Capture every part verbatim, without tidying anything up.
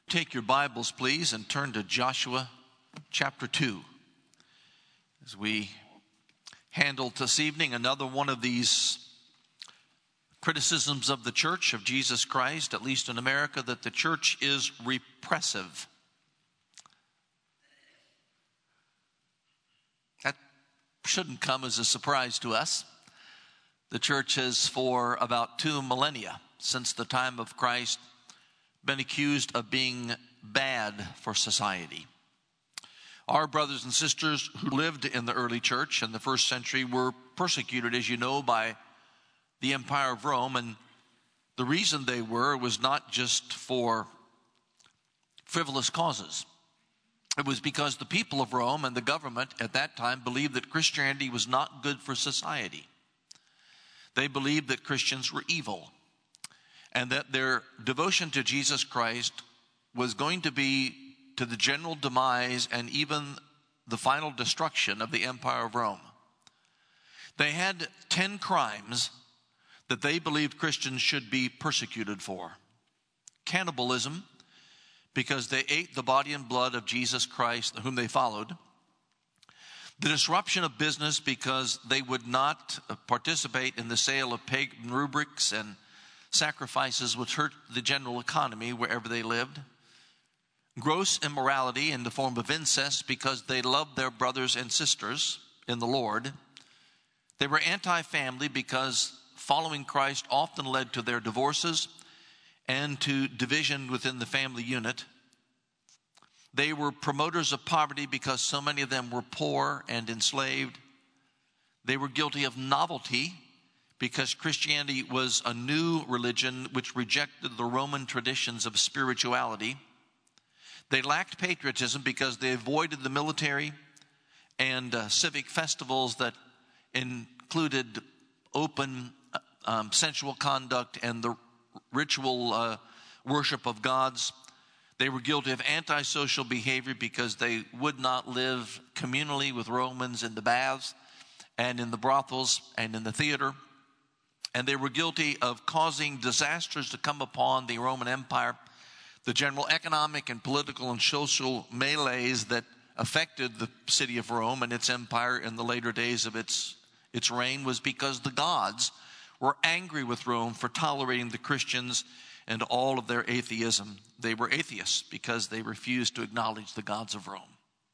Take your Bibles, please, and turn to Joshua chapter two. As we handle this evening another one of these criticisms of the church of Jesus Christ, at least in America, that the church is repressive. That shouldn't come as a surprise to us. The church has, for about two millennia, since the time of Christ, been accused of being bad for society. Our brothers and sisters who lived in the early church in the first century were persecuted, as you know, by the Empire of Rome, and the reason they were was not just for frivolous causes. It was because the people of Rome and the government at that time believed that Christianity was not good for society. They believed that Christians were evil, and that their devotion to Jesus Christ was going to be to the general demise and even the final destruction of the Empire of Rome. They had ten crimes that they believed Christians should be persecuted for. Cannibalism, because they ate the body and blood of Jesus Christ, whom they followed. The disruption of business, because they would not participate in the sale of pagan rubrics and sacrifices which hurt the general economy wherever they lived. Gross immorality in the form of incest, because they loved their brothers and sisters in the Lord. They were anti-family because following Christ often led to their divorces and to division within the family unit. They were promoters of poverty because so many of them were poor and enslaved. They were guilty of novelty because Christianity was a new religion which rejected the Roman traditions of spirituality. They lacked patriotism because they avoided the military and uh, civic festivals that included open um, sensual conduct and the ritual uh, worship of gods. They were guilty of antisocial behavior because they would not live communally with Romans in the baths and in the brothels and in the theater. And they were guilty of causing disasters to come upon the Roman Empire. The general economic and political and social melees that affected the city of Rome and its empire in the later days of its, its reign was because the gods were angry with Rome for tolerating the Christians and all of their atheism. They were atheists because they refused to acknowledge the gods of Rome.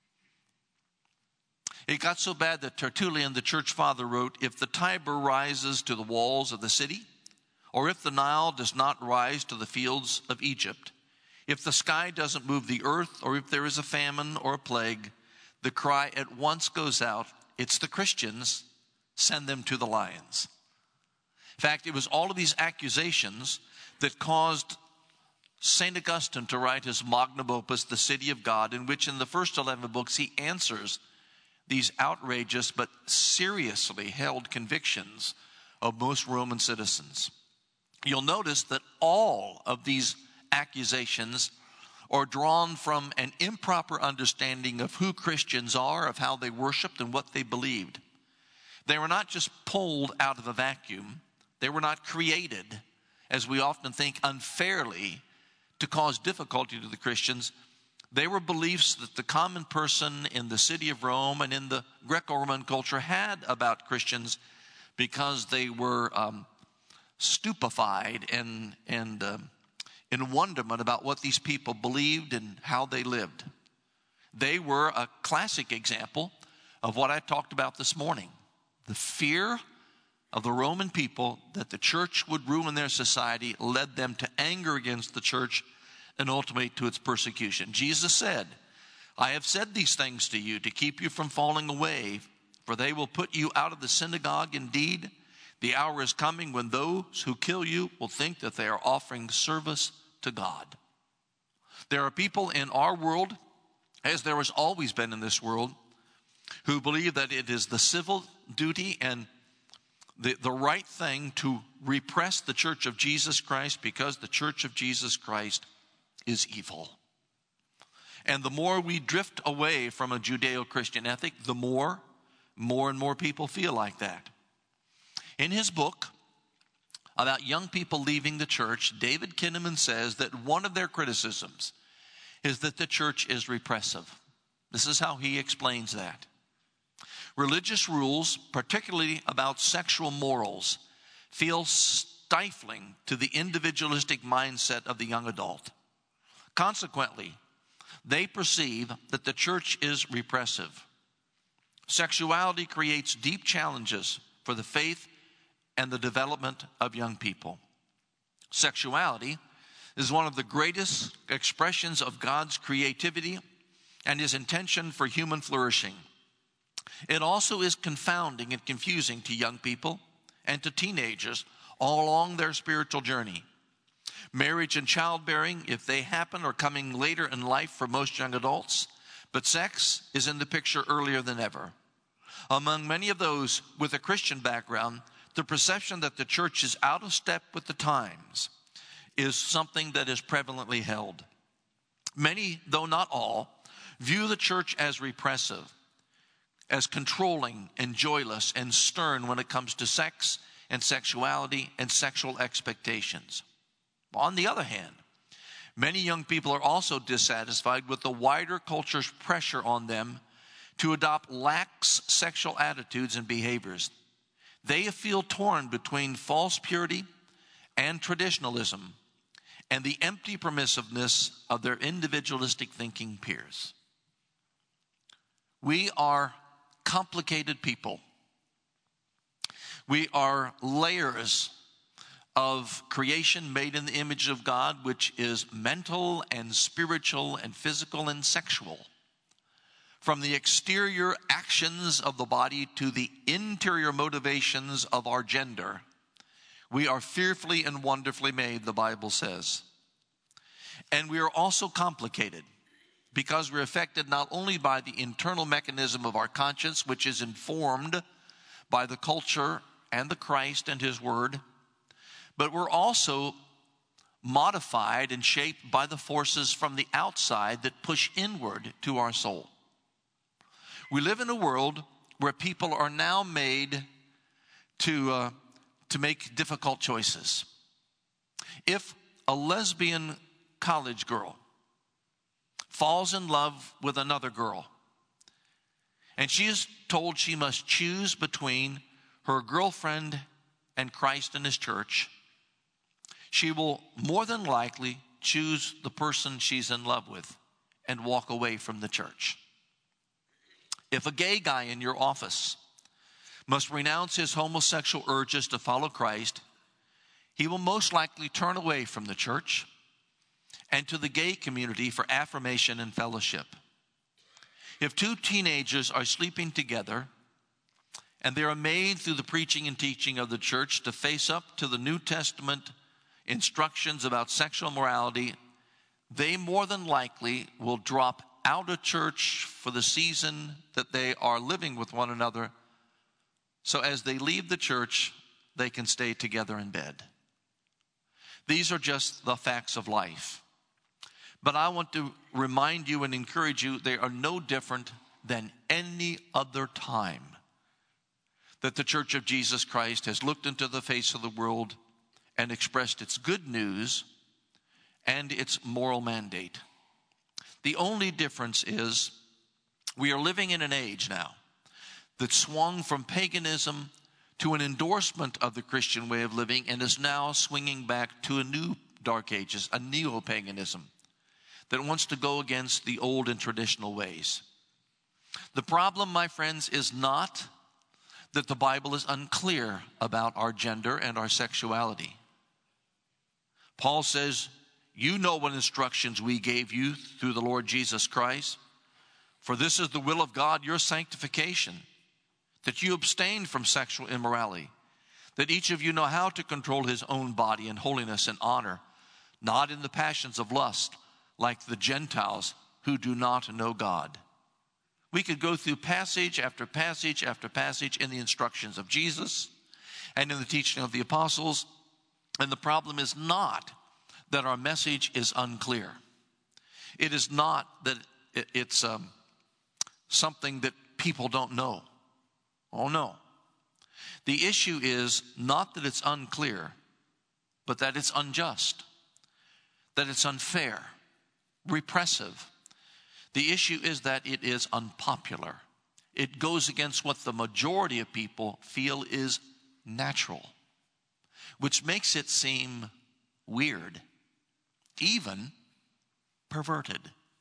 It got so bad that Tertullian, the church father, wrote, "If the Tiber rises to the walls of the city, or if the Nile does not rise to the fields of Egypt, if the sky doesn't move the earth, or if there is a famine or a plague, the cry at once goes out, 'It's the Christians, send them to the lions.'" In fact, it was all of these accusations that caused Saint Augustine to write his magnum opus, The City of God, in which in the first eleven books he answers these outrageous but seriously held convictions of most Roman citizens. You'll notice that all of these accusations are drawn from an improper understanding of who Christians are, of how they worshiped and what they believed. They were not just pulled out of a vacuum. They were not created, as we often think, unfairly to cause difficulty to the Christians. They were beliefs that the common person in the city of Rome and in the Greco-Roman culture had about Christians because they were um, stupefied and, and um, in wonderment about what these people believed and how they lived. They were a classic example of what I talked about this morning. The fear of the Roman people that the church would ruin their society led them to anger against the church and ultimately to its persecution. Jesus said, "I have said these things to you to keep you from falling away, for they will put you out of the synagogue. Indeed, the hour is coming when those who kill you will think that they are offering service to God." There are people in our world, as there has always been in this world, who believe that it is the civil duty and the, the right thing to repress the church of Jesus Christ because the church of Jesus Christ is evil. And the more we drift away from a Judeo-Christian ethic, the more, more and more people feel like that. In his book about young people leaving the church, David Kinnaman says that one of their criticisms is that the church is repressive. This is how he explains that. Religious rules, particularly about sexual morals, feel stifling to the individualistic mindset of the young adult. Consequently, they perceive that the church is repressive. Sexuality creates deep challenges for the faith and the development of young people. Sexuality is one of the greatest expressions of God's creativity and his intention for human flourishing. It also is confounding and confusing to young people and to teenagers all along their spiritual journey. Marriage and childbearing, if they happen, are coming later in life for most young adults, but sex is in the picture earlier than ever. Among many of those with a Christian background, the perception that the church is out of step with the times is something that is prevalently held. Many, though not all, view the church as repressive, as controlling and joyless and stern when it comes to sex and sexuality and sexual expectations. On the other hand, many young people are also dissatisfied with the wider culture's pressure on them to adopt lax sexual attitudes and behaviors. They feel torn between false purity and traditionalism and the empty permissiveness of their individualistic thinking peers. We are complicated people. We are layers of creation made in the image of God, which is mental and spiritual and physical and sexual. From the exterior actions of the body to the interior motivations of our gender, we are fearfully and wonderfully made, the Bible says. And we are also complicated because we're affected not only by the internal mechanism of our conscience, which is informed by the culture and the Christ and his word, but we're also modified and shaped by the forces from the outside that push inward to our soul. We live in a world where people are now made to, uh, to make difficult choices. If a lesbian college girl falls in love with another girl, and she is told she must choose between her girlfriend and Christ and his church, she will more than likely choose the person she's in love with and walk away from the church. If a gay guy in your office must renounce his homosexual urges to follow Christ, he will most likely turn away from the church and to the gay community for affirmation and fellowship. If two teenagers are sleeping together and they are made through the preaching and teaching of the church to face up to the New Testament instructions about sexual morality, they more than likely will drop out of church for the season that they are living with one another, so as they leave the church, they can stay together in bed. These are just the facts of life. But I want to remind you and encourage you, they are no different than any other time that the Church of Jesus Christ has looked into the face of the world and expressed its good news and its moral mandate. The only difference is we are living in an age now that swung from paganism to an endorsement of the Christian way of living and is now swinging back to a new dark ages, a neo-paganism that wants to go against the old and traditional ways. The problem, my friends, is not that the Bible is unclear about our gender and our sexuality. Paul says, you know what instructions we gave you through the Lord Jesus Christ. For this is the will of God, your sanctification, that you abstain from sexual immorality, that each of you know how to control his own body in holiness and honor, not in the passions of lust, like the Gentiles who do not know God. We could go through passage after passage after passage in the instructions of Jesus and in the teaching of the apostles, and the problem is not that our message is unclear. It is not that it's um, something that people don't know. Oh, no. The issue is not that it's unclear, but that it's unjust, that it's unfair, repressive. The issue is that it is unpopular. It goes against what the majority of people feel is natural, which makes it seem weird, even perverted.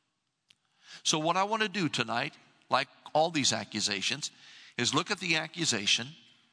So what I want to do tonight, like all these accusations, is look at the accusation,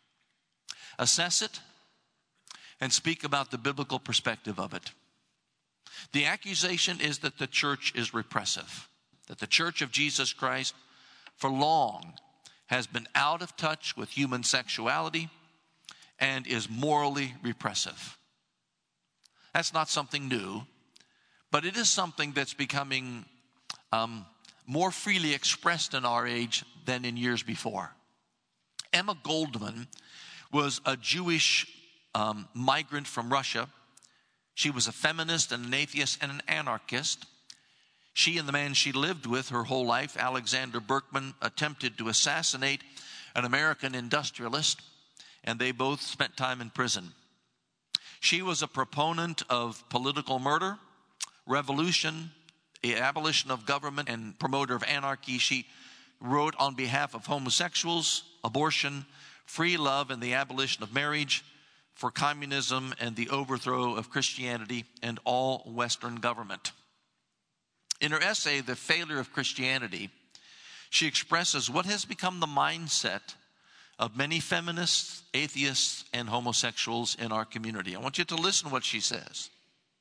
assess it, and speak about the biblical perspective of it. The accusation is that the church is repressive, that the church of Jesus Christ for long has been out of touch with human sexuality and is morally repressive. That's not something new, but it is something that's becoming um, more freely expressed in our age than in years before. Emma Goldman was a Jewish um, migrant from Russia. She was a feminist and an atheist and an anarchist. She and the man she lived with her whole life, Alexander Berkman, attempted to assassinate an American industrialist, and they both spent time in prison. She was a proponent of political murder, revolution, the abolition of government, and promoter of anarchy. She wrote on behalf of homosexuals, abortion, free love, and the abolition of marriage, for communism and the overthrow of Christianity and all Western government. In her essay, The Failure of Christianity, she expresses what has become the mindset of many feminists, atheists, and homosexuals in our community. I want you to listen to what she says.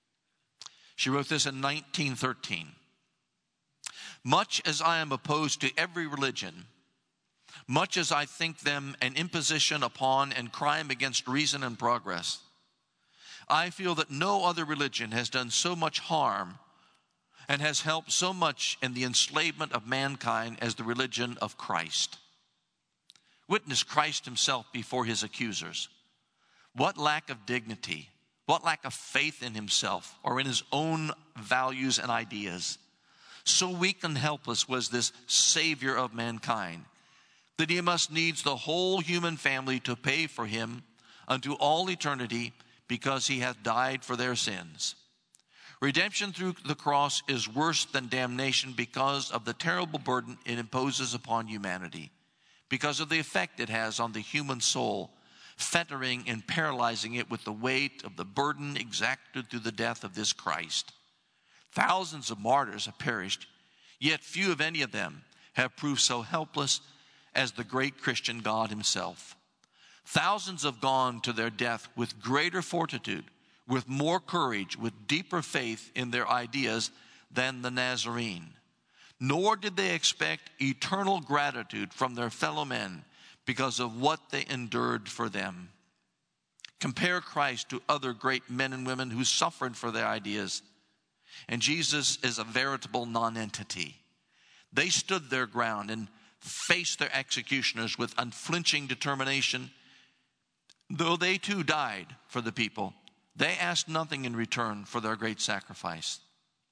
She wrote this in nineteen thirteen. Much as I am opposed to every religion, much as I think them an imposition upon and crime against reason and progress, I feel that no other religion has done so much harm and has helped so much in the enslavement of mankind as the religion of Christ. Witness Christ himself before his accusers. What lack of dignity, what lack of faith in himself or in his own values and ideas. So weak and helpless was this Savior of mankind, that he must needs the whole human family to pay for him unto all eternity, because he hath died for their sins. Redemption through the cross is worse than damnation because of the terrible burden it imposes upon humanity, because of the effect it has on the human soul, fettering and paralyzing it with the weight of the burden exacted through the death of this Christ. Thousands of martyrs have perished, yet few of any of them have proved so helpless as the great Christian God himself. Thousands have gone to their death with greater fortitude, with more courage, with deeper faith in their ideas than the Nazarene. Nor did they expect eternal gratitude from their fellow men because of what they endured for them. Compare Christ to other great men and women who suffered for their ideas, and Jesus is a veritable nonentity. They stood their ground and faced their executioners with unflinching determination. Though they too died for the people, they asked nothing in return for their great sacrifice.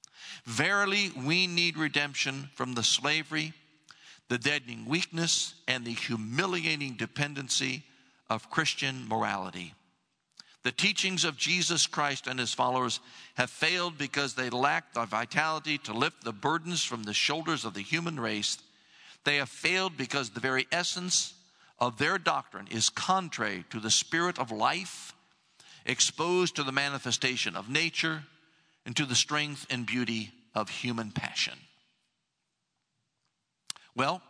Verily, we need redemption from the slavery, the deadening weakness, and the humiliating dependency of Christian morality. The teachings of Jesus Christ and his followers have failed because they lack the vitality to lift the burdens from the shoulders of the human race. They have failed because the very essence of their doctrine is contrary to the spirit of life, exposed to the manifestation of nature, and to the strength and beauty of human passion. Well,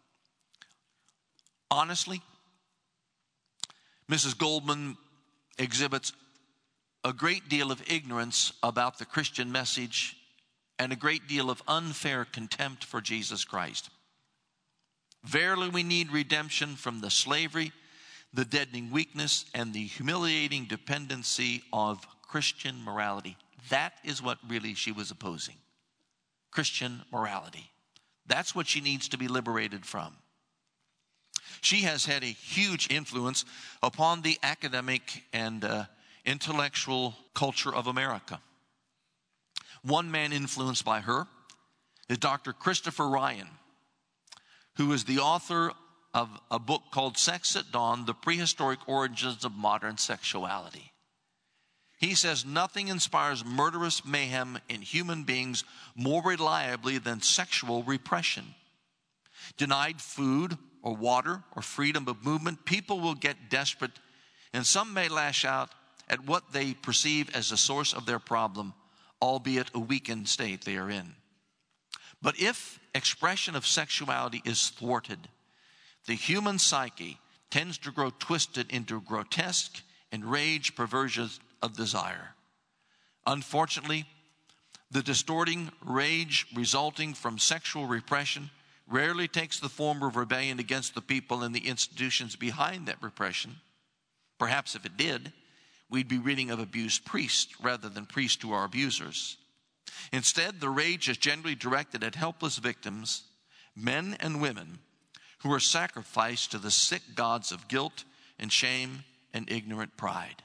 honestly, Missus Goldman exhibits a great deal of ignorance about the Christian message and a great deal of unfair contempt for Jesus Christ. Verily, we need redemption from the slavery, the deadening weakness, and the humiliating dependency of Christian morality. That is what really she was opposing. Christian morality. That's what she needs to be liberated from. She has had a huge influence upon the academic and uh, intellectual culture of America. One man influenced by her is Doctor Christopher Ryan, who is the author of a book called Sex at Dawn, The Prehistoric Origins of Modern Sexuality. He says nothing inspires murderous mayhem in human beings more reliably than sexual repression. Denied food or water or freedom of movement, people will get desperate, and some may lash out at what they perceive as the source of their problem, albeit a weakened state they are in. But if expression of sexuality is thwarted, the human psyche tends to grow twisted into grotesque, enraged perversions of desire. Unfortunately, the distorting rage resulting from sexual repression rarely takes the form of rebellion against the people and the institutions behind that repression. Perhaps if it did, we'd be reading of abused priests rather than priests who are abusers. Instead, the rage is generally directed at helpless victims, men and women, who are sacrificed to the sick gods of guilt and shame and ignorant pride.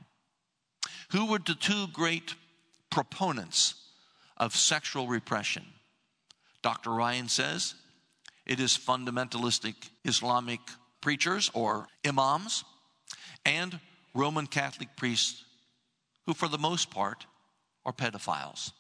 Who were the two great proponents of sexual repression? Doctor Ryan says it is fundamentalistic Islamic preachers or imams and Roman Catholic priests who, for the most part, are pedophiles.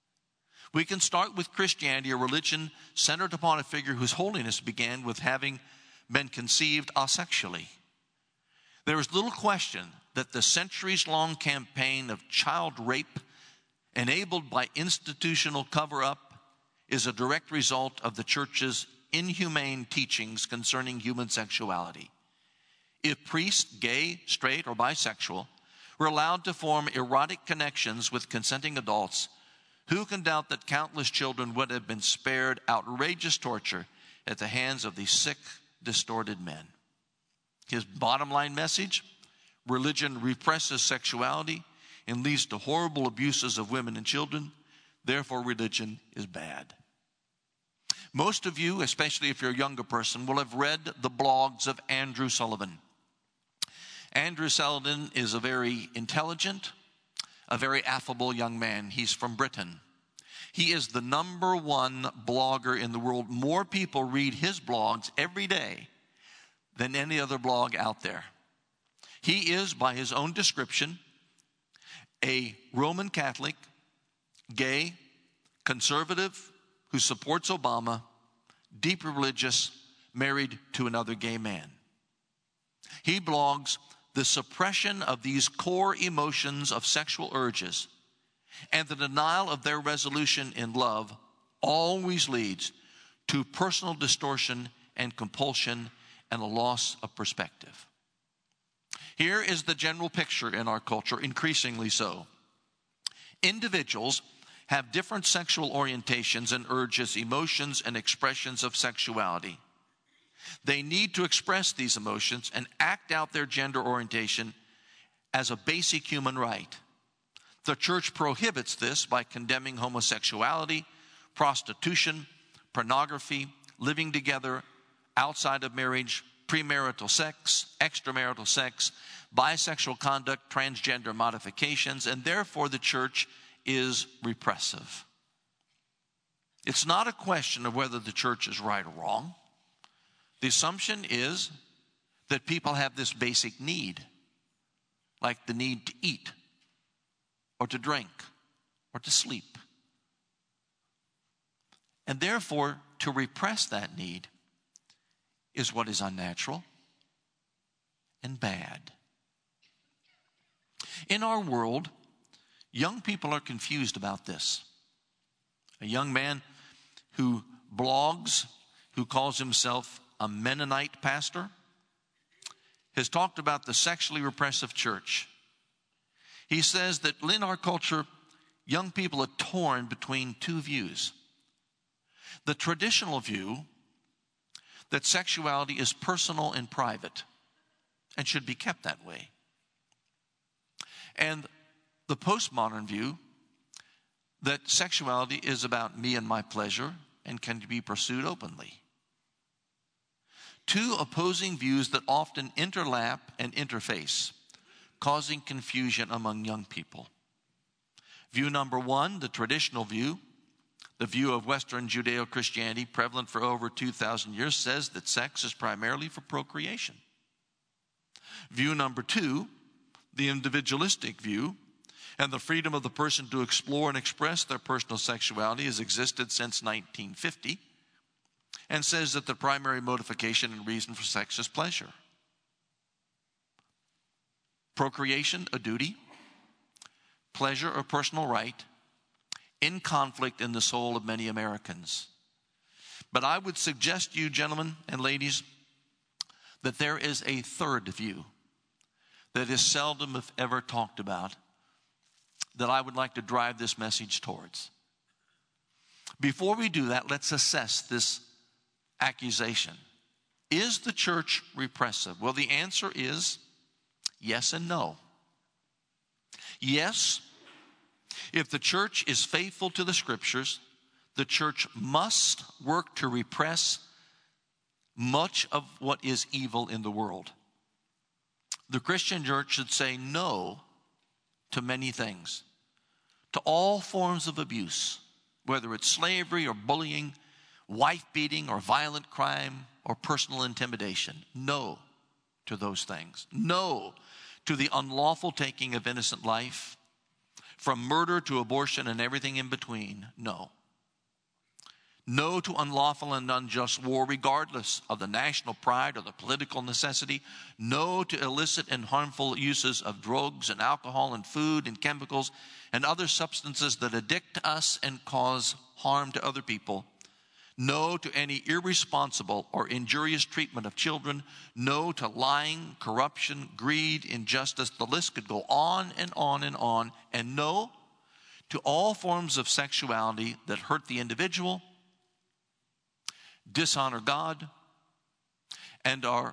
We can start with Christianity, a religion centered upon a figure whose holiness began with having been conceived asexually. There is little question that the centuries-long campaign of child rape, enabled by institutional cover-up, is a direct result of the church's inhumane teachings concerning human sexuality. If priests, gay, straight, or bisexual, were allowed to form erotic connections with consenting adults, who can doubt that countless children would have been spared outrageous torture at the hands of these sick, distorted men? His bottom line message: religion represses sexuality and leads to horrible abuses of women and children. Therefore, religion is bad. Most of you, especially if you're a younger person, will have read the blogs of Andrew Sullivan. Andrew Sullivan is a very intelligent, a very affable young man. He's from Britain. He is the number one blogger in the world. More people read his blogs every day than any other blog out there. He is, by his own description, a Roman Catholic, gay, conservative, who supports Obama, deeply religious, married to another gay man. He blogs the suppression of these core emotions of sexual urges and the denial of their resolution in love always leads to personal distortion and compulsion and a loss of perspective. Here is the general picture in our culture, increasingly so. Individuals have different sexual orientations and urges, emotions, and expressions of sexuality. They need to express these emotions and act out their gender orientation as a basic human right. The church prohibits this by condemning homosexuality, prostitution, pornography, living together outside of marriage, premarital sex, extramarital sex, bisexual conduct, transgender modifications, and therefore the church is repressive. It's not a question of whether the church is right or wrong. The assumption is that people have this basic need, like the need to eat, or to drink, or to sleep. And therefore, to repress that need is what is unnatural and bad. In our world, young people are confused about this. A young man who blogs, who calls himself a Mennonite pastor, has talked about the sexually repressive church. He says that in our culture, young people are torn between two views. The traditional view that sexuality is personal and private and should be kept that way. And the postmodern view that sexuality is about me and my pleasure and can be pursued openly. Two opposing views that often interlap and interface, causing confusion among young people. View number one, the traditional view, the view of Western Judeo-Christianity prevalent for over two thousand years, says that sex is primarily for procreation. View number two, the individualistic view, And the freedom of the person to explore and express their personal sexuality has existed since nineteen fifty, and says that the primary motivation and reason for sex is pleasure. Procreation, a duty. Pleasure, a personal right. In conflict in the soul of many Americans. But I would suggest to you, gentlemen and ladies, that there is a third view that is seldom, if ever, talked about, that I would like to drive this message towards. Before we do that, let's assess this accusation. Is the church repressive? Well, the answer is yes and no. Yes, if the church is faithful to the scriptures, the church must work to repress much of what is evil in the world. The Christian church should say no to many things, to all forms of abuse, whether it's slavery or bullying, wife beating or violent crime or personal intimidation. No to those things. No to the unlawful taking of innocent life, from murder to abortion and everything in between. No. No to unlawful and unjust war, regardless of the national pride or the political necessity. No to illicit and harmful uses of drugs and alcohol and food and chemicals and other substances that addict us and cause harm to other people. No to any irresponsible or injurious treatment of children. No to lying, corruption, greed, injustice. The list could go on and on and on. And no to all forms of sexuality that hurt the individual, dishonor God, and are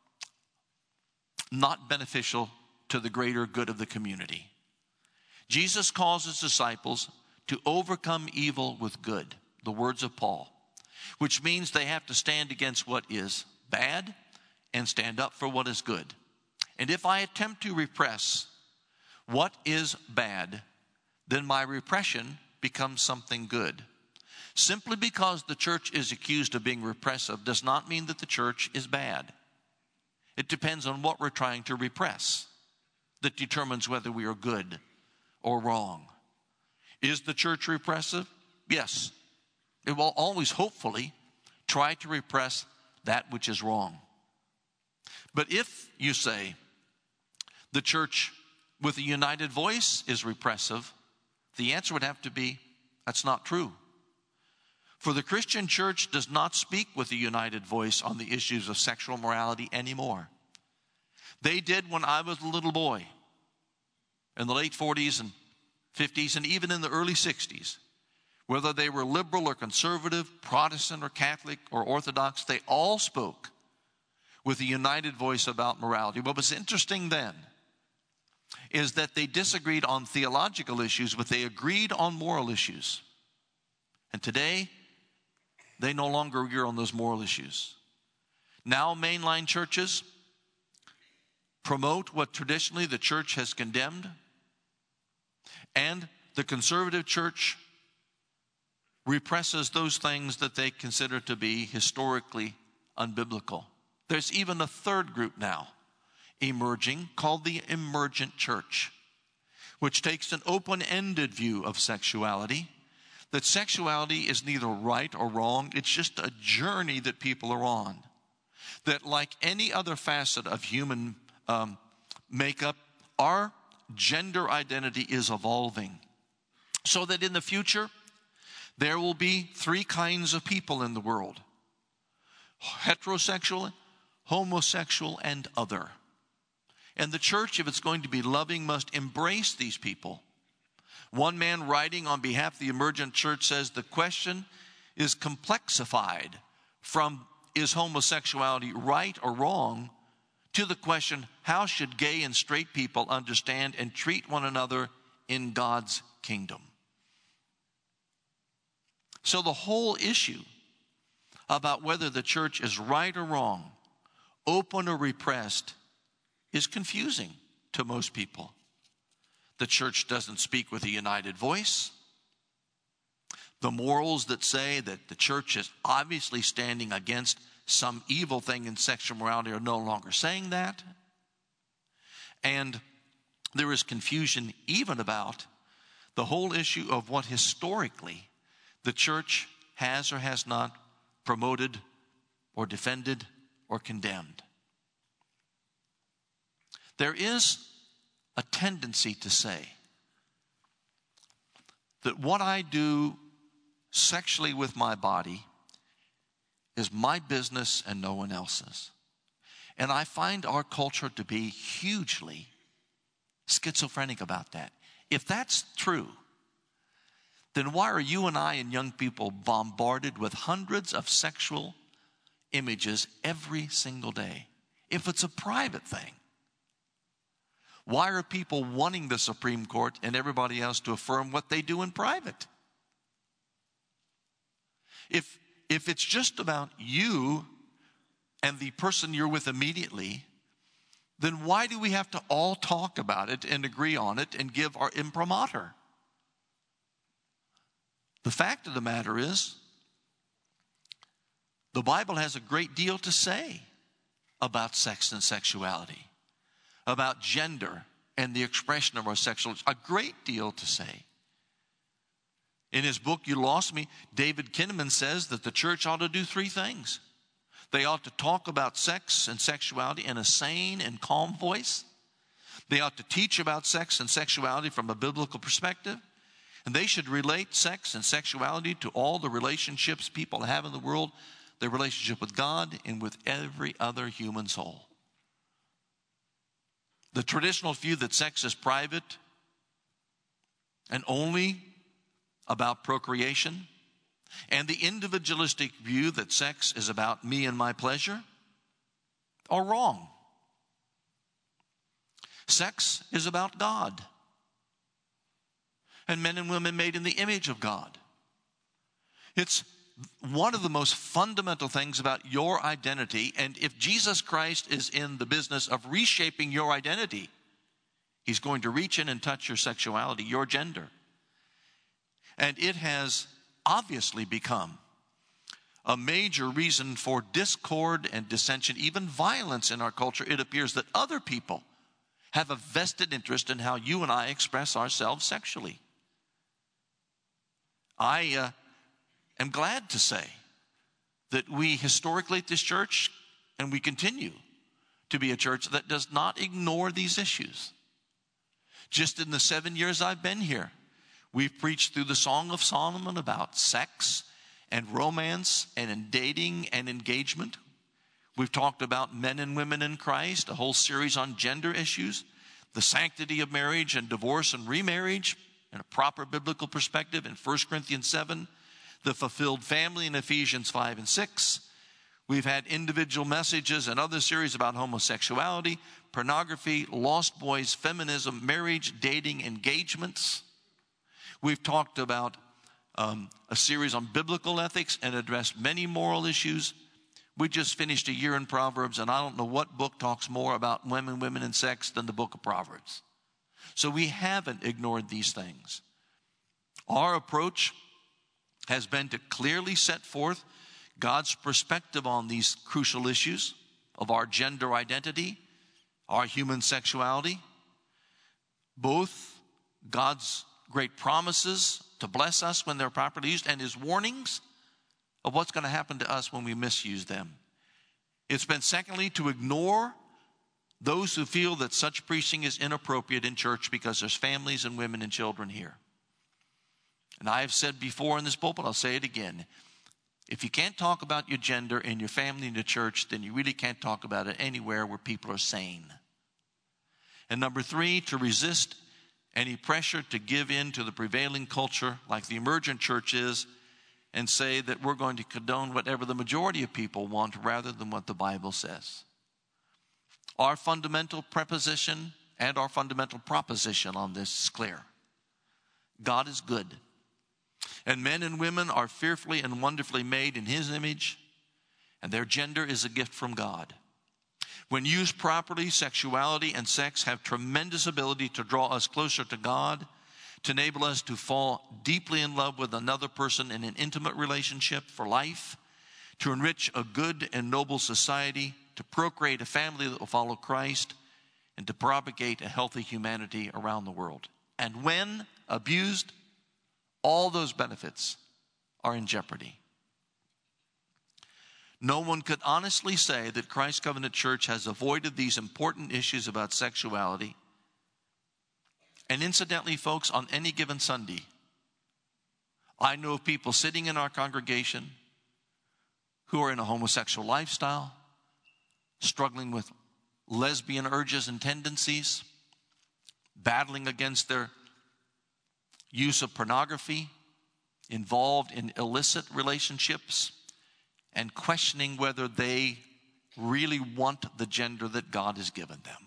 not beneficial to the greater good of the community. Jesus calls his disciples to overcome evil with good, the words of Paul, which means they have to stand against what is bad and stand up for what is good. And if I attempt to repress what is bad, then my repression becomes something good. Simply because the church is accused of being repressive does not mean that the church is bad. It depends on what we're trying to repress that determines whether we are good or wrong. Is the church repressive? Yes. It will always, hopefully, try to repress that which is wrong. But if you say the church with a united voice is repressive, the answer would have to be, that's not true. For the Christian church does not speak with a united voice on the issues of sexual morality anymore. They did when I was a little boy in the late forties and fifties and even in the early sixties. Whether they were liberal or conservative, Protestant or Catholic or Orthodox, they all spoke with a united voice about morality. What was interesting then is that they disagreed on theological issues, but they agreed on moral issues. And today, they no longer agree on those moral issues. Now, mainline churches promote what traditionally the church has condemned, and the conservative church represses those things that they consider to be historically unbiblical. There's even a third group now emerging called the emergent church, which takes an open-ended view of sexuality, that sexuality is neither right or wrong, it's just a journey that people are on. That like any other facet of human um, makeup, our gender identity is evolving. So that in the future, there will be three kinds of people in the world: heterosexual, homosexual, and other. And the church, if it's going to be loving, must embrace these people. One man writing on behalf of the emergent church says the question is complexified from is homosexuality right or wrong to the question, how should gay and straight people understand and treat one another in God's kingdom? So the whole issue about whether the church is right or wrong, open or repressed, is confusing to most people. The church doesn't speak with a united voice. The morals that say that the church is obviously standing against some evil thing in sexual morality are no longer saying that. And there is confusion even about the whole issue of what historically the church has or has not promoted or defended or condemned. There is a tendency to say that what I do sexually with my body is my business and no one else's. And I find our culture to be hugely schizophrenic about that. If that's true, then why are you and I and young people bombarded with hundreds of sexual images every single day? If it's a private thing, why are people wanting the Supreme Court and everybody else to affirm what they do in private? If, if it's just about you and the person you're with immediately, then why do we have to all talk about it and agree on it and give our imprimatur? The fact of the matter is, the Bible has a great deal to say about sex and sexuality, about gender and the expression of our sexual, a great deal to say. In his book, You Lost Me, David Kinnaman says that the church ought to do three things. They ought to talk about sex and sexuality in a sane and calm voice. They ought to teach about sex and sexuality from a biblical perspective. And they should relate sex and sexuality to all the relationships people have in the world, their relationship with God and with every other human soul. The traditional view that sex is private and only about procreation, and the individualistic view that sex is about me and my pleasure, are wrong. Sex is about God and men and women made in the image of God. It's one of the most fundamental things about your identity, and if Jesus Christ is in the business of reshaping your identity, he's going to reach in and touch your sexuality, your gender. And it has obviously become a major reason for discord and dissension, even violence in our culture. It appears that other people have a vested interest in how you and I express ourselves sexually. I uh, am glad to say that we historically at this church, and we continue to be a church that does not ignore these issues. Just in the seven years I've been here, we've preached through the Song of Solomon about sex and romance and in dating and engagement. We've talked about men and women in Christ, a whole series on gender issues, the sanctity of marriage and divorce and remarriage in a proper biblical perspective in First Corinthians seven, the fulfilled family in Ephesians five and six. We've had individual messages and other series about homosexuality, pornography, lost boys, feminism, marriage, dating, engagements. We've talked about um, a series on biblical ethics and addressed many moral issues. We just finished a year in Proverbs, and I don't know what book talks more about women, women, and sex than the book of Proverbs. So we haven't ignored these things. Our approach has been to clearly set forth God's perspective on these crucial issues of our gender identity, our human sexuality, both God's great promises to bless us when they're properly used and his warnings of what's going to happen to us when we misuse them. It's been, secondly, to ignore those who feel that such preaching is inappropriate in church because there's families and women and children here. And I have said before in this pulpit, I'll say it again. If you can't talk about your gender in your family in the church, then you really can't talk about it anywhere where people are sane. And number three, to resist any pressure to give in to the prevailing culture like the emergent church is and say that we're going to condone whatever the majority of people want rather than what the Bible says. Our fundamental preposition and our fundamental proposition on this is clear. God is good. And men and women are fearfully and wonderfully made in his image, and their gender is a gift from God. When used properly, sexuality and sex have tremendous ability to draw us closer to God, to enable us to fall deeply in love with another person in an intimate relationship for life, to enrich a good and noble society, to procreate a family that will follow Christ, and to propagate a healthy humanity around the world. And when abused, all those benefits are in jeopardy. No one could honestly say that Christ Covenant Church has avoided these important issues about sexuality. And incidentally, folks, on any given Sunday, I know of people sitting in our congregation who are in a homosexual lifestyle, struggling with lesbian urges and tendencies, battling against their use of pornography, involved in illicit relationships, and questioning whether they really want the gender that God has given them.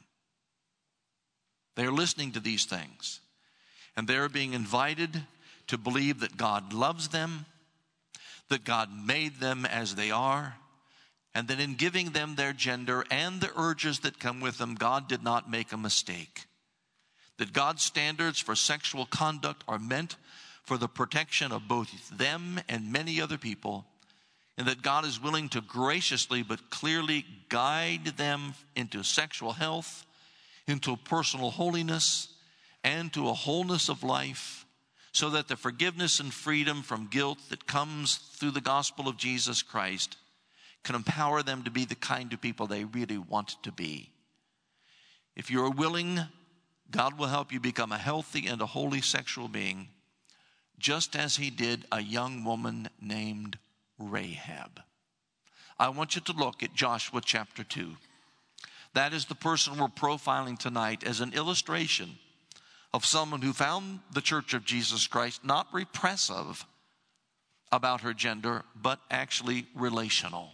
They are listening to these things, and they are being invited to believe that God loves them, that God made them as they are, and that in giving them their gender and the urges that come with them, God did not make a mistake. That God's standards for sexual conduct are meant for the protection of both them and many other people, and that God is willing to graciously but clearly guide them into sexual health, into personal holiness, and to a wholeness of life, so that the forgiveness and freedom from guilt that comes through the gospel of Jesus Christ can empower them to be the kind of people they really want to be. If you are willing, God will help you become a healthy and a holy sexual being, just as he did a young woman named Rahab. I want you to look at Joshua chapter two. That is the person we're profiling tonight as an illustration of someone who found the Church of Jesus Christ not repressive about her gender, but actually relational.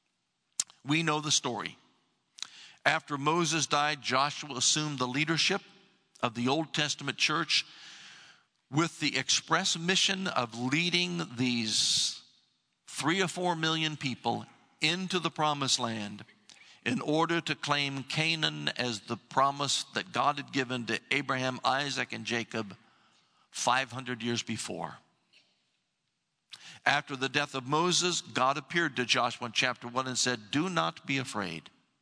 We know the story. After Moses died, Joshua assumed the leadership of the Old Testament church with the express mission of leading these three or four million people into the promised land in order to claim Canaan as the promise that God had given to Abraham, Isaac, and Jacob five hundred years before. After the death of Moses, God appeared to Joshua in chapter one and said, "Do not be afraid.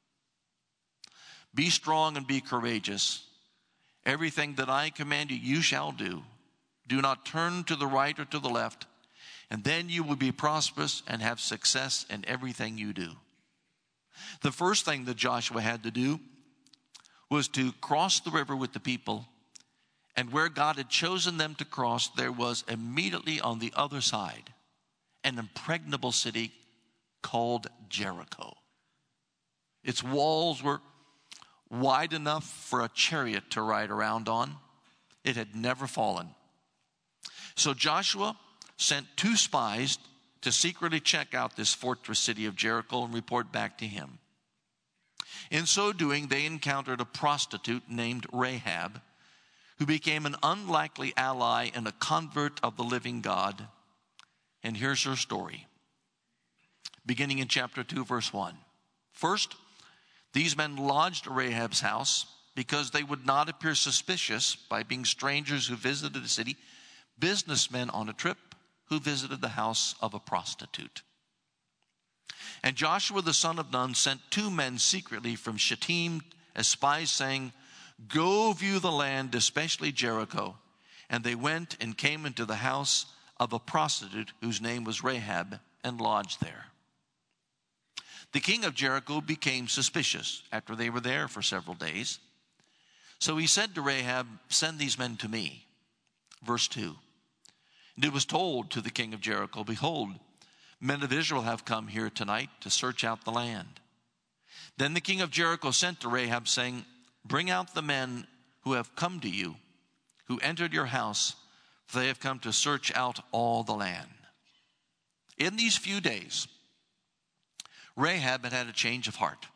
Be strong and be courageous. Everything that I command you, you shall do. Do not turn to the right or to the left, and then you will be prosperous and have success in everything you do." The first thing that Joshua had to do was to cross the river with the people, and where God had chosen them to cross, there was immediately on the other side an impregnable city called Jericho. Its walls were wide enough for a chariot to ride around on. It had never fallen. So Joshua sent two spies to secretly check out this fortress city of Jericho and report back to him. In so doing, they encountered a prostitute named Rahab, who became an unlikely ally and a convert of the living God. And here's her story, beginning in chapter two, verse one. First, these men lodged at Rahab's house because they would not appear suspicious by being strangers who visited the city, businessmen on a trip who visited the house of a prostitute. And Joshua the son of Nun sent two men secretly from Shittim as spies, saying, "Go view the land, especially Jericho." And they went and came into the house of a prostitute whose name was Rahab, and lodged there. The king of Jericho became suspicious after they were there for several days. So he said to Rahab, "Send these men to me." Verse two. And it was told to the king of Jericho, "Behold, men of Israel have come here tonight to search out the land." Then the king of Jericho sent to Rahab, saying, "Bring out the men who have come to you, who entered your house, for they have come to search out all the land." In these few days, Rahab had had a change of heart.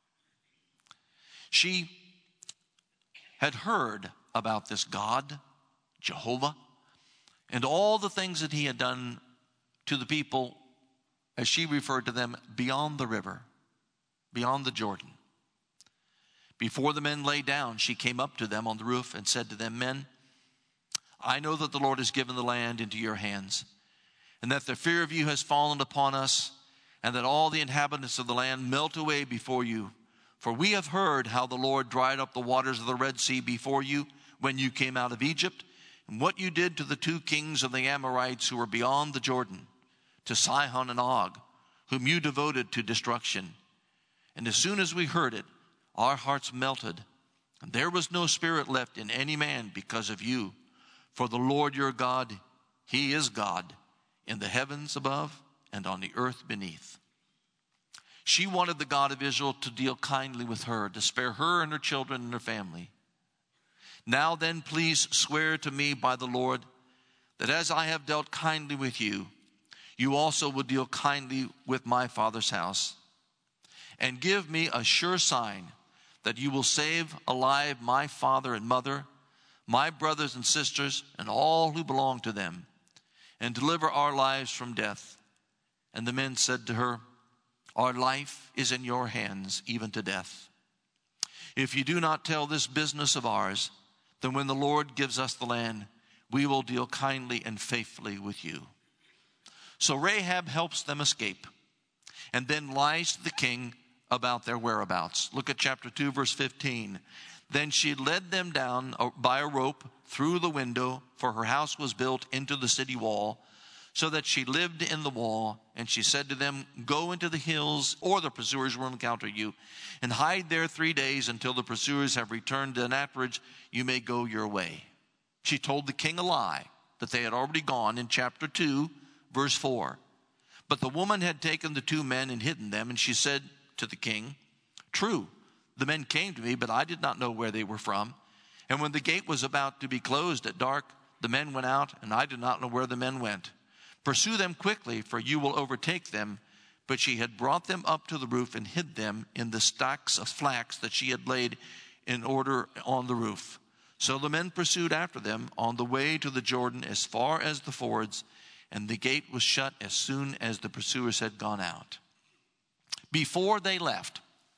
She had heard about this God, Jehovah, and all the things that he had done to the people, as she referred to them, beyond the river, beyond the Jordan. Before the men lay down, she came up to them on the roof and said to them, "Men, I know that the Lord has given the land into your hands, and that the fear of you has fallen upon us, and that all the inhabitants of the land melt away before you. For we have heard how the Lord dried up the waters of the Red Sea before you when you came out of Egypt, and what you did to the two kings of the Amorites who were beyond the Jordan, to Sihon and Og, whom you devoted to destruction. And as soon as we heard it, our hearts melted, and there was no spirit left in any man because of you. For the Lord your God, he is God, in the heavens above and on the earth beneath. She wanted the God of Israel to deal kindly with her, to spare her and her children and her family. Now then, please swear to me by the Lord that as I have dealt kindly with you, you also will deal kindly with my father's house. And give me a sure sign that you will save alive my father and mother, my brothers and sisters, and all who belong to them, and deliver our lives from death. And the men said to her, our life is in your hands, even to death. If you do not tell this business of ours, then when the Lord gives us the land, we will deal kindly and faithfully with you. So Rahab helps them escape, and then lies to the king about their whereabouts. Look at chapter two, verse fifteen. Then she led them down by a rope through the window, for her house was built into the city wall, so that she lived in the wall. And she said to them, go into the hills, or the pursuers will encounter you, and hide there three days until the pursuers have returned, and afterwards you may go your way. She told the king a lie, that they had already gone in chapter two, verse four. But the woman had taken the two men and hidden them, and she said to the king, true, the men came to me, but I did not know where they were from. And when the gate was about to be closed at dark, the men went out, and I did not know where the men went. Pursue them quickly, for you will overtake them. But she had brought them up to the roof and hid them in the stacks of flax that she had laid in order on the roof. So the men pursued after them on the way to the Jordan as far as the fords, and the gate was shut as soon as the pursuers had gone out. Before they left,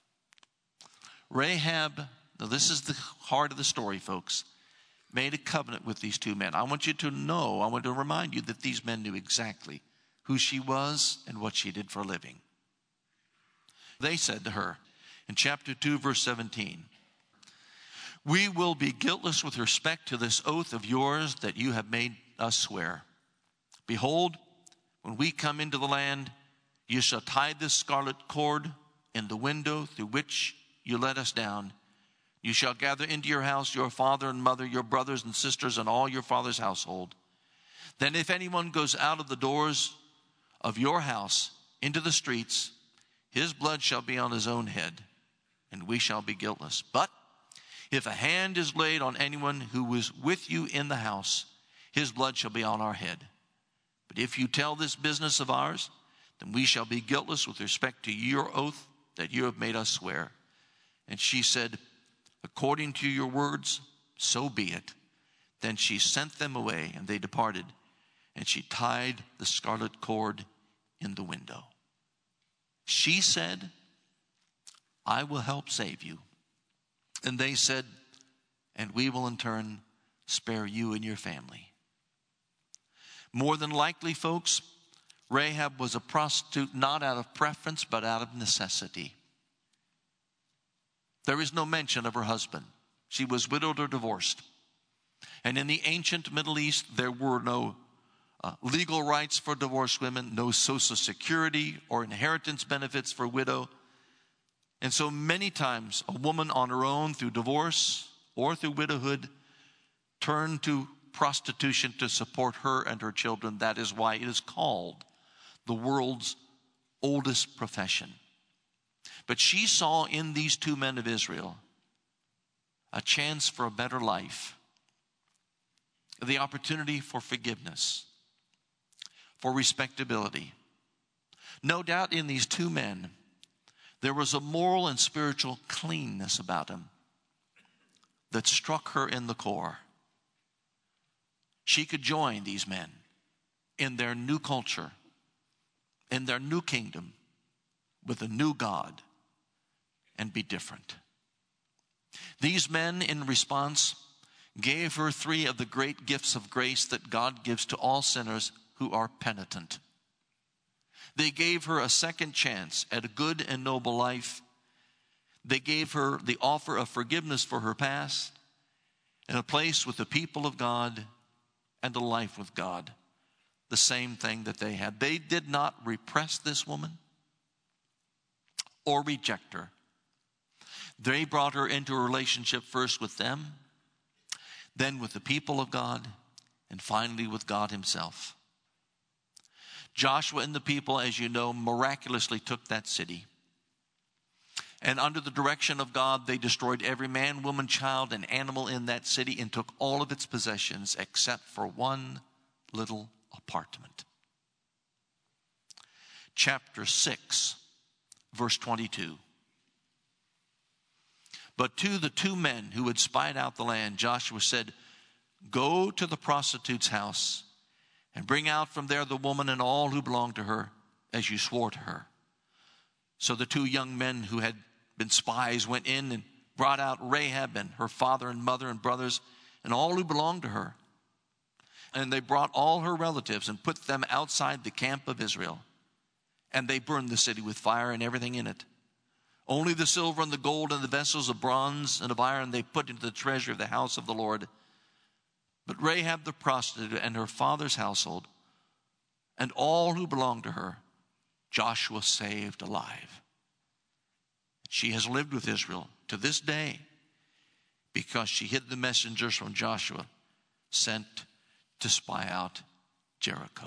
Rahab, now this is the heart of the story, folks, made a covenant with these two men. I want you to know, I want to remind you that these men knew exactly who she was and what she did for a living. They said to her in chapter two, verse seventeen, we will be guiltless with respect to this oath of yours that you have made us swear. Behold, when we come into the land, you shall tie this scarlet cord in the window through which you let us down. You shall gather into your house your father and mother, your brothers and sisters, and all your father's household. Then if anyone goes out of the doors of your house into the streets, his blood shall be on his own head, and we shall be guiltless. But if a hand is laid on anyone who was with you in the house, his blood shall be on our head. But if you tell this business of ours, then we shall be guiltless with respect to your oath that you have made us swear. And she said, according to your words, so be it. Then she sent them away, and they departed, and she tied the scarlet cord in the window. She said, I will help save you. And they said, and we will in turn spare you and your family. More than likely, folks, Rahab was a prostitute not out of preference, but out of necessity. There is no mention of her husband. She was widowed or divorced. And in the ancient Middle East, there were no uh, legal rights for divorced women, no social security or inheritance benefits for widow. And so many times, a woman on her own through divorce or through widowhood turned to prostitution to support her and her children. That is why it is called the world's oldest profession. But she saw in these two men of Israel a chance for a better life, the opportunity for forgiveness, for respectability. No doubt in these two men, there was a moral and spiritual cleanness about them that struck her in the core. She could join these men in their new culture, in their new kingdom, with a new God, and be different. These men, in response, gave her three of the great gifts of grace that God gives to all sinners who are penitent. They gave her a second chance at a good and noble life. They gave her the offer of forgiveness for her past and a place with the people of God and a life with God. The same thing that they had. They did not repress this woman or reject her. They brought her into a relationship first with them, then with the people of God, and finally with God himself. Joshua and the people, as you know, miraculously took that city. And under the direction of God, they destroyed every man, woman, child, and animal in that city and took all of its possessions except for one little apartment. Chapter six, verse twenty-two. But to the two men who had spied out the land, Joshua said, "Go to the prostitute's house and bring out from there the woman and all who belong to her, as you swore to her." So the two young men who had been spies went in and brought out Rahab and her father and mother and brothers and all who belonged to her. And they brought all her relatives and put them outside the camp of Israel. And they burned the city with fire and everything in it. Only the silver and the gold and the vessels of bronze and of iron they put into the treasury of the house of the Lord. But Rahab the prostitute and her father's household and all who belonged to her, Joshua saved alive. She has lived with Israel to this day because she hid the messengers from Joshua sent to spy out Jericho.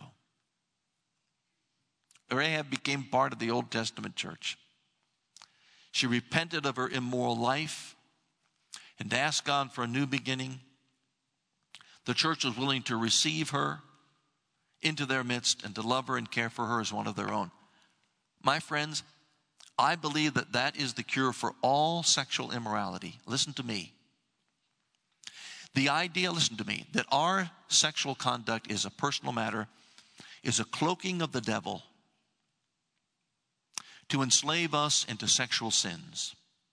Rahab became part of the Old Testament church. She repented of her immoral life and asked God for a new beginning. The church was willing to receive her into their midst and to love her and care for her as one of their own. My friends, I believe that that is the cure for all sexual immorality. Listen to me. The idea, listen to me, that our sexual conduct is a personal matter is a cloaking of the devil to enslave us into sexual sins.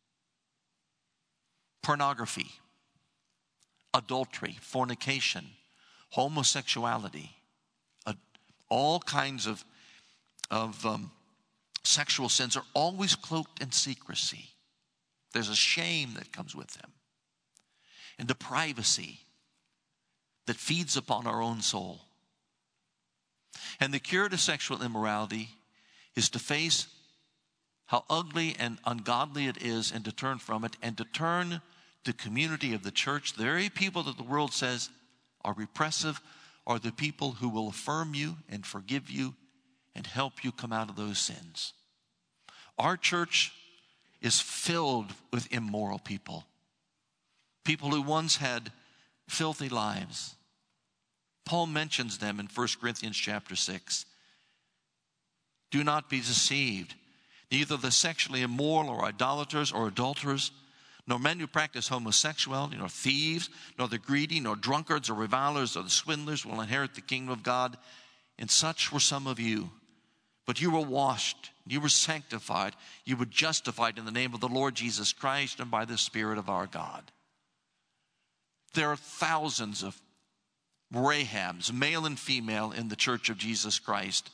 Pornography, adultery, fornication, homosexuality, uh, all kinds of, of um, sexual sins are always cloaked in secrecy. There's a shame that comes with them. And the privacy that feeds upon our own soul. And the cure to sexual immorality is to face how ugly and ungodly it is and to turn from it and to turn the community of the church, the very people that the world says are repressive, are the people who will affirm you and forgive you and help you come out of those sins. Our church is filled with immoral people. People who once had filthy lives. Paul mentions them in First Corinthians chapter six. Do not be deceived. Neither the sexually immoral or idolaters or adulterers, nor men who practice homosexuality, nor thieves, nor the greedy, nor drunkards or revilers or the swindlers will inherit the kingdom of God. And such were some of you. But you were washed, you were sanctified, you were justified in the name of the Lord Jesus Christ and by the Spirit of our God. There are thousands of Rahabs, male and female, in the church of Jesus Christ,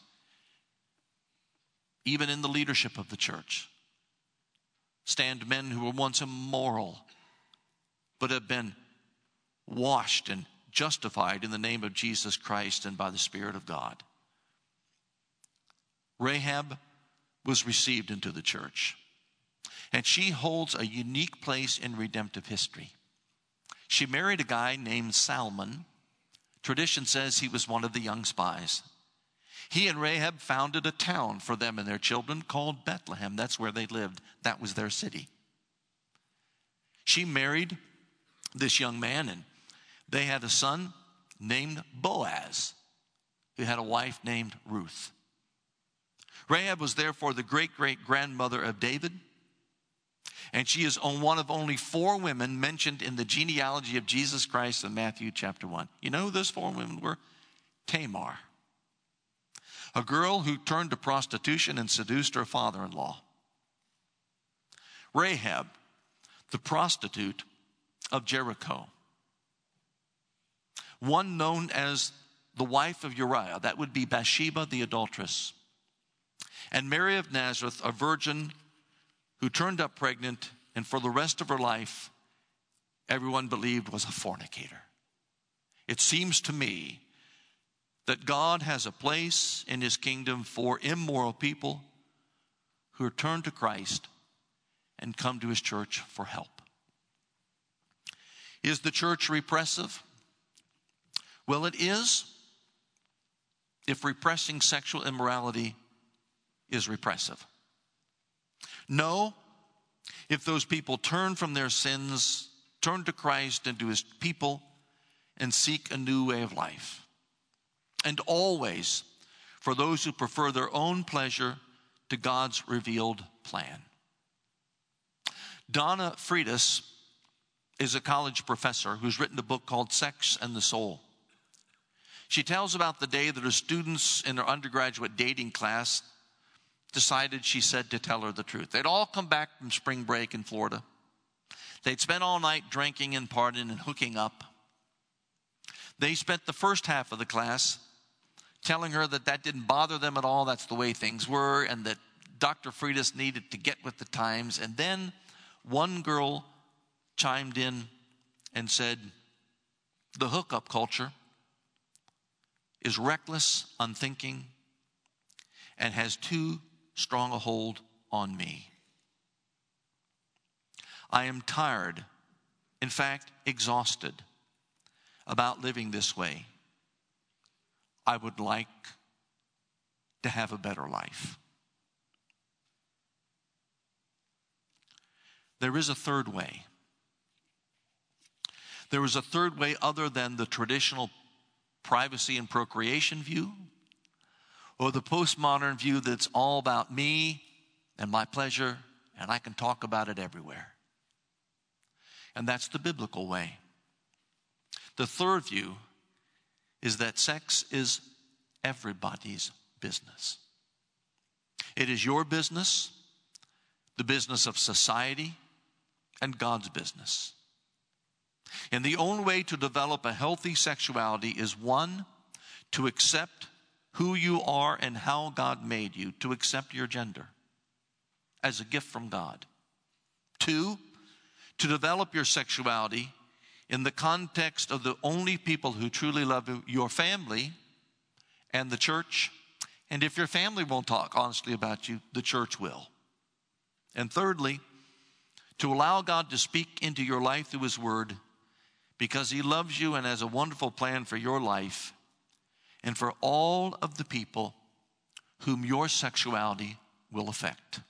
even in the leadership of the church. Stand men who were once immoral, but have been washed and justified in the name of Jesus Christ and by the Spirit of God. Rahab was received into the church, and she holds a unique place in redemptive history. She married a guy named Salmon. Tradition says he was one of the young spies. He and Rahab founded a town for them and their children called Bethlehem. That's where they lived. That was their city. She married this young man, and they had a son named Boaz, who had a wife named Ruth. Rahab was therefore the great-great-grandmother of David, and she is on one of only four women mentioned in the genealogy of Jesus Christ in Matthew chapter one. You know who those four women were? Tamar, a girl who turned to prostitution and seduced her father-in-law. Rahab, the prostitute of Jericho. One known as the wife of Uriah, that would be Bathsheba the adulteress. And Mary of Nazareth, a virgin who turned up pregnant and for the rest of her life, everyone believed was a fornicator. It seems to me that God has a place in his kingdom for immoral people who return to Christ and come to his church for help. Is the church repressive? Well, it is if repressing sexual immorality is repressive. No, if those people turn from their sins, turn to Christ and to his people, and seek a new way of life. And always for those who prefer their own pleasure to God's revealed plan. Donna Freitas is a college professor who's written a book called Sex and the Soul. She tells about the day that her students in her undergraduate dating class decided, she said, to tell her the truth. They'd all come back from spring break in Florida. They'd spent all night drinking and partying and hooking up. They spent the first half of the class telling her that that didn't bother them at all, that's the way things were, and that Doctor Freitas needed to get with the times. And then one girl chimed in and said, the hookup culture is reckless, unthinking, and has too strong a hold on me. I am tired, in fact, exhausted about living this way. I would like to have a better life. There is a third way. There is a third way other than the traditional privacy and procreation view, or the postmodern view that's all about me and my pleasure, and I can talk about it everywhere. And that's the biblical way. The third view is that sex is everybody's business. It is your business, the business of society, and God's business. And the only way to develop a healthy sexuality is, one, to accept who you are and how God made you, to accept your gender as a gift from God. Two, to develop your sexuality in the context of the only people who truly love you, your family and the church. And if your family won't talk honestly about you, the church will. And thirdly, to allow God to speak into your life through his word, because he loves you and has a wonderful plan for your life and for all of the people whom your sexuality will affect.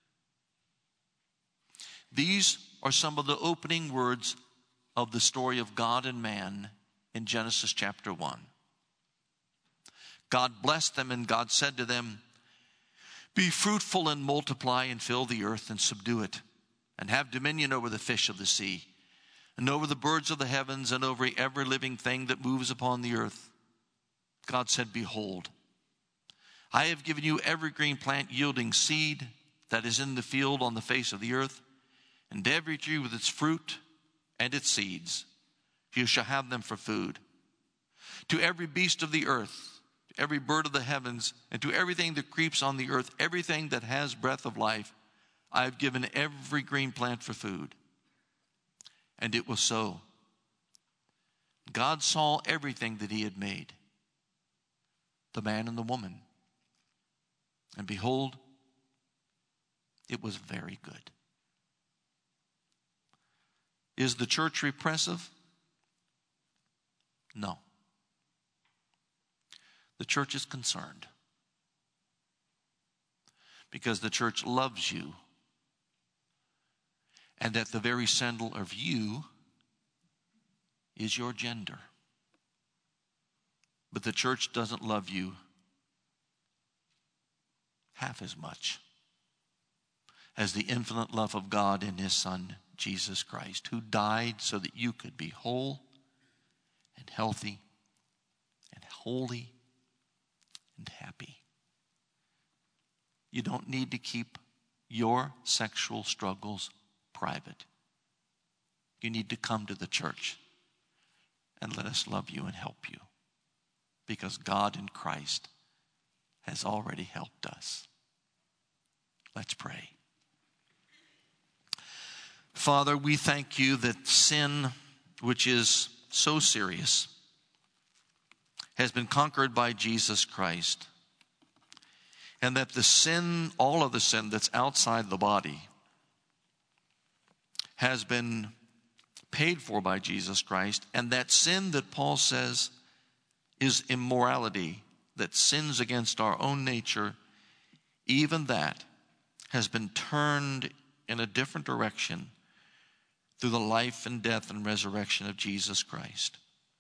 These are some of the opening words of the story of God and man in Genesis chapter one. God blessed them, and God said to them, "Be fruitful and multiply and fill the earth and subdue it, and have dominion over the fish of the sea, and over the birds of the heavens, and over every living thing that moves upon the earth." God said, "Behold, I have given you every green plant yielding seed that is in the field on the face of the earth, and every tree with its fruit and its seeds. You shall have them for food. To every beast of the earth, to every bird of the heavens, and to everything that creeps on the earth, everything that has breath of life, I have given every green plant for food." And it was so. God saw everything that he had made, the man and the woman. And behold, it was very good. Is the church repressive? No. The church is concerned, because the church loves you. And at the very center of you is your gender. But the church doesn't love you half as much as the infinite love of God in his Son, Jesus Christ, who died so that you could be whole and healthy and holy and happy. You don't need to keep your sexual struggles private. You need to come to the church and let us love you and help you, because God in Christ has already helped us. Let's pray. Father, we thank you that sin, which is so serious, has been conquered by Jesus Christ. And that the sin, all of the sin that's outside the body, has been paid for by Jesus Christ. And that sin that Paul says is immorality, that sins against our own nature, even that has been turned in a different direction through the life and death and resurrection of Jesus Christ.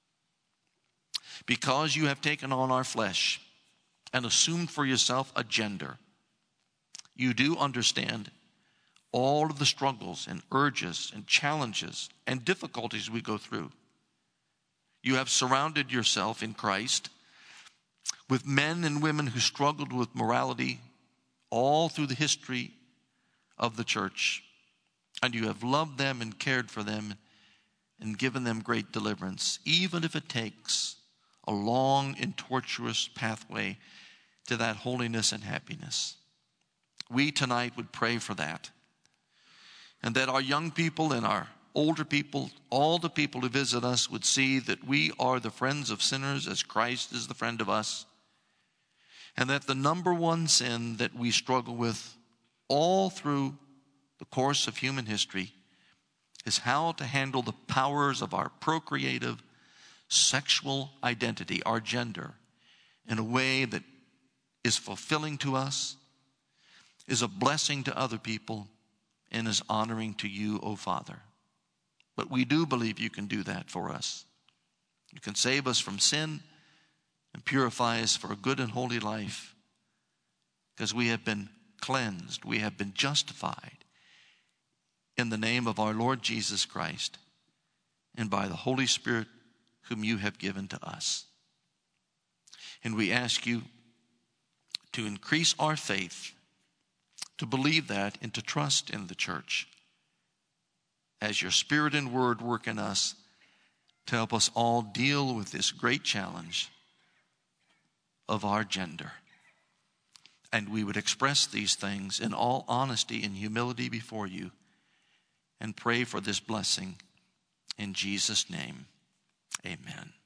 Because you have taken on our flesh and assumed for yourself a gender, you do understand all of the struggles and urges and challenges and difficulties we go through. You have surrounded yourself in Christ with men and women who struggled with morality all through the history of the church. And you have loved them and cared for them and given them great deliverance, even if it takes a long and tortuous pathway to that holiness and happiness. We tonight would pray for that. And that our young people and our older people, all the people who visit us, would see that we are the friends of sinners as Christ is the friend of us. And that the number one sin that we struggle with all through the course of human history is how to handle the powers of our procreative sexual identity, our gender, in a way that is fulfilling to us, is a blessing to other people, and is honoring to you, O Father. But we do believe you can do that for us. You can save us from sin and purify us for a good and holy life, because we have been cleansed, we have been justified in the name of our Lord Jesus Christ and by the Holy Spirit whom you have given to us. And we ask you to increase our faith, to believe that and to trust in the church as your Spirit and Word work in us to help us all deal with this great challenge of our gender. And we would express these things in all honesty and humility before you and pray for this blessing in Jesus' name. Amen.